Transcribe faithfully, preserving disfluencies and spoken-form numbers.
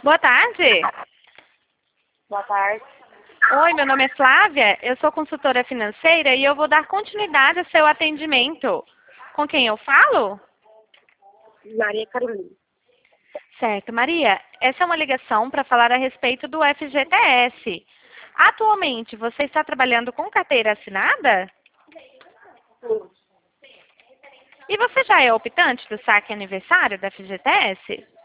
Boa tarde. Boa tarde. Oi, meu nome é Flávia, eu sou consultora financeira e eu vou dar continuidade ao seu atendimento. Com quem eu falo? Maria Carolina. Certo, Maria, essa é uma ligação para falar a respeito do F G T S. Atualmente, você está trabalhando com carteira assinada? Sim. E você já é optante do saque aniversário da F G T S?